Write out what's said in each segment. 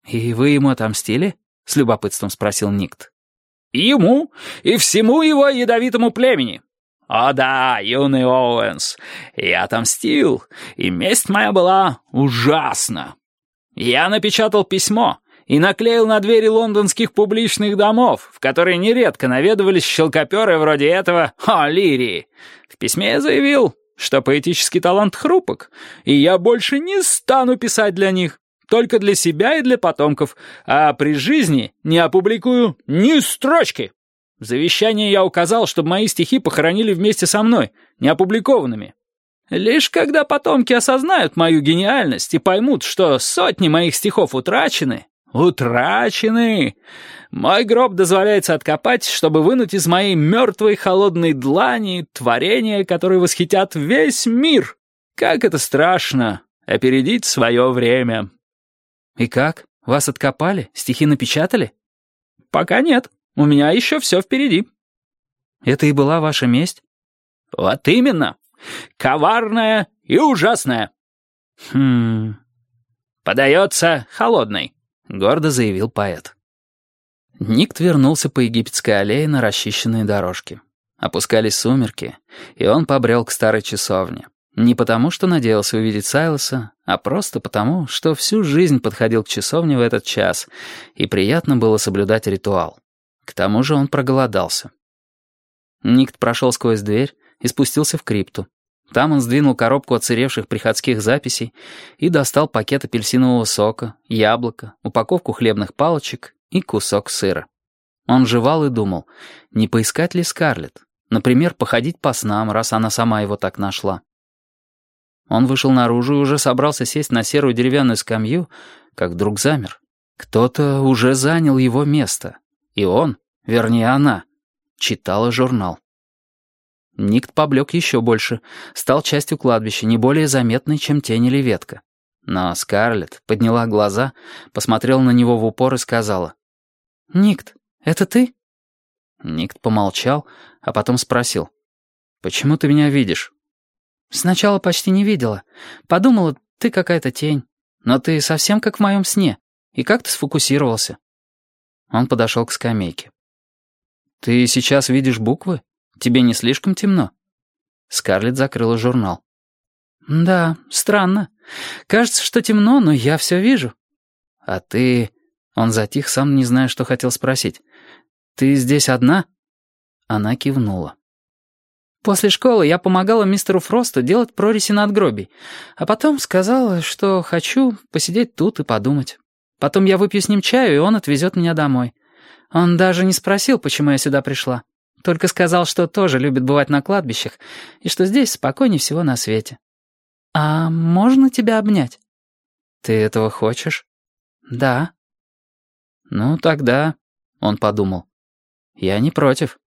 «И вы ему отомстили?» — с любопытством спросил Никт. «Ему и всему его ядовитому племени. О да, юный Оуэнс, я отомстил, и месть моя была ужасна. Я напечатал письмо и наклеил на двери лондонских публичных домов, в которые нередко наведывались щелкоперы вроде этого Лирии. В письме я заявил, что поэтический талант хрупок, и я больше не стану писать для них, только для себя и для потомков, а при жизни не опубликую ни строчки. В завещании я указал, чтобы мои стихи похоронили вместе со мной, неопубликованными. Лишь когда потомки осознают мою гениальность и поймут, что сотни моих стихов утрачены, мой гроб дозволяется откопать, чтобы вынуть из моей мертвой холодной длани творения, которые восхитят весь мир. Как это страшно — опередить свое время». «И как? Вас откопали? Стихи напечатали?» «Пока нет. У меня еще все впереди». «Это и была ваша месть?» «Вот именно. Коварная и ужасная». «Подается холодной», — гордо заявил поэт. Никт вернулся по египетской аллее на расчищенные дорожки. Опускались сумерки, и он побрел к старой часовне. Не потому, что надеялся увидеть Сайлоса, а просто потому, что всю жизнь подходил к часовне в этот час, и приятно было соблюдать ритуал. К тому же он проголодался. Никт прошел сквозь дверь и спустился в крипту. Там он сдвинул коробку отсыревших приходских записей и достал пакет апельсинового сока, яблоко, упаковку хлебных палочек и кусок сыра. Он жевал и думал, не поискать ли Скарлетт, например, походить по снам, раз она сама его так нашла. Он вышел наружу и уже собрался сесть на серую деревянную скамью, как вдруг замер. Кто-то уже занял его место, и он, вернее она, читала журнал. Никт поблек еще больше, стал частью кладбища, не более заметной, чем тень или ветка. Но Скарлетт подняла глаза, посмотрела на него в упор и сказала: «Никт, это ты?» Никт помолчал, а потом спросил: «Почему ты меня видишь?» «Сначала почти не видела. Подумала, ты какая-то тень. Но ты совсем как в моем сне. И как ты сфокусировался?» Он подошел к скамейке. «Ты сейчас видишь буквы? Тебе не слишком темно?» Скарлетт закрыла журнал. «Да, странно. Кажется, что темно, но я все вижу». «А ты...» Он затих, сам не зная, что хотел спросить. «Ты здесь одна?» Она кивнула. «После школы я помогала мистеру Фросту делать прорези надгробий, а потом сказала, что хочу посидеть тут и подумать. Потом я выпью с ним чаю, и он отвезет меня домой. Он даже не спросил, почему я сюда пришла. Только сказал, что тоже любит бывать на кладбищах, и что здесь спокойнее всего на свете. А можно тебя обнять?» «Ты этого хочешь?» «Да». «Ну, тогда...» — он подумал. «Я не против».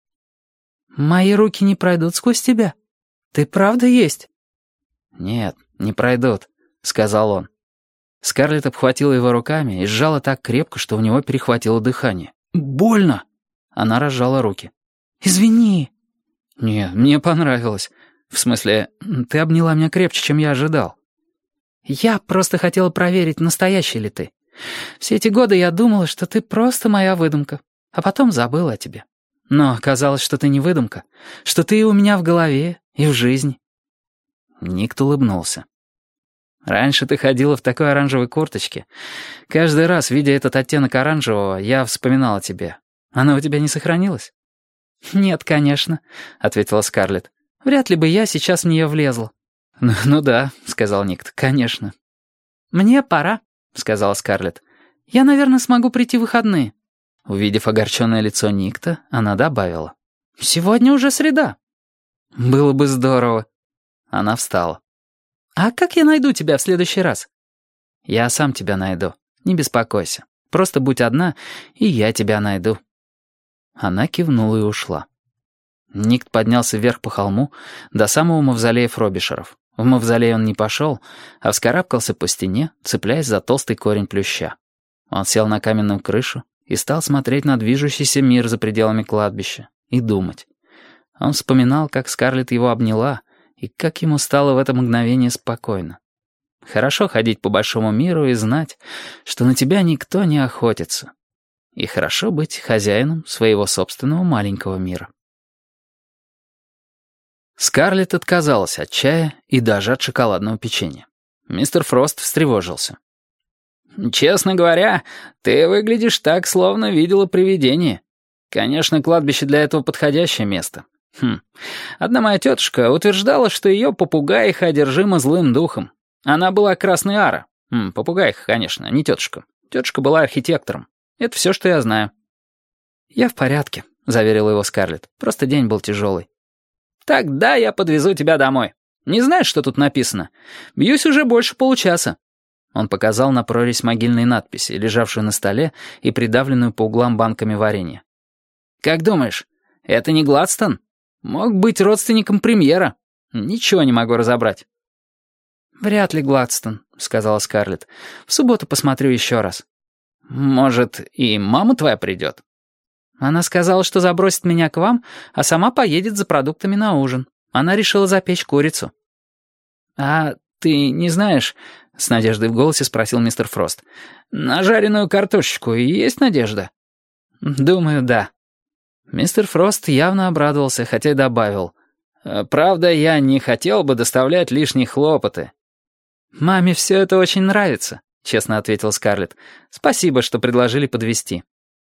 «Мои руки не пройдут сквозь тебя? Ты правда есть?» «Нет, не пройдут», — сказал он. Скарлетт обхватила его руками и сжала так крепко, что у него перехватило дыхание. «Больно!» Она разжала руки. «Извини». «Нет, мне понравилось. В смысле, ты обняла меня крепче, чем я ожидал». «Я просто хотела проверить, настоящий ли ты. Все эти годы я думала, что ты просто моя выдумка, а потом забыла о тебе. Но оказалось, что ты не выдумка, что ты и у меня в голове, и в жизни». Никт улыбнулся. «Раньше ты ходила в такой оранжевой курточке. Каждый раз, видя этот оттенок оранжевого, я вспоминал о тебе. Она у тебя не сохранилась?» «Нет, конечно», — ответила Скарлетт. «Вряд ли бы я сейчас в нее влезла». «Ну да», — сказал Никт, — «конечно». «Мне пора», — сказала Скарлетт. «Я, наверное, смогу прийти в выходные». Увидев огорченное лицо Никта, она добавила: «Сегодня уже среда». «Было бы здорово». Она встала. «А как я найду тебя в следующий раз?» «Я сам тебя найду. Не беспокойся. Просто будь одна, и я тебя найду». Она кивнула и ушла. Никт поднялся вверх по холму до самого мавзолея Фробишеров. В мавзолей он не пошел, а вскарабкался по стене, цепляясь за толстый корень плюща. Он сел на каменную крышу и стал смотреть на движущийся мир за пределами кладбища и думать. Он вспоминал, как Скарлетт его обняла, и как ему стало в это мгновение спокойно. Хорошо ходить по большому миру и знать, что на тебя никто не охотится. И хорошо быть хозяином своего собственного маленького мира. Скарлетт отказалась от чая и даже от шоколадного печенья. Мистер Фрост встревожился. «Честно говоря, ты выглядишь так, словно видела привидение. Конечно, кладбище для этого подходящее место. Одна моя тетушка утверждала, что ее попугаиха одержима злым духом. Она была красной ара. Попугаиха, конечно, не тетушка. Тетушка была архитектором. Это все, что я знаю». «Я в порядке», — заверила его Скарлетт. «Просто день был тяжелый». «Тогда я подвезу тебя домой. Не знаешь, что тут написано? Бьюсь уже больше получаса». Он показал на прорезь могильной надписи, лежавшую на столе и придавленную по углам банками варенья. «Как думаешь, это не Гладстон? Мог быть родственником премьера. Ничего не могу разобрать». «Вряд ли Гладстон», — сказала Скарлетт. «В субботу посмотрю еще раз». «Может, и мама твоя придет?» «Она сказала, что забросит меня к вам, а сама поедет за продуктами на ужин. Она решила запечь курицу». «А ты не знаешь...» — с надеждой в голосе спросил мистер Фрост. «На жареную картошечку есть надежда?» «Думаю, да». Мистер Фрост явно обрадовался, хотя и добавил. «Правда, я не хотел бы доставлять лишние хлопоты». «Маме все это очень нравится», — честно ответила Скарлетт. «Спасибо, что предложили подвезти».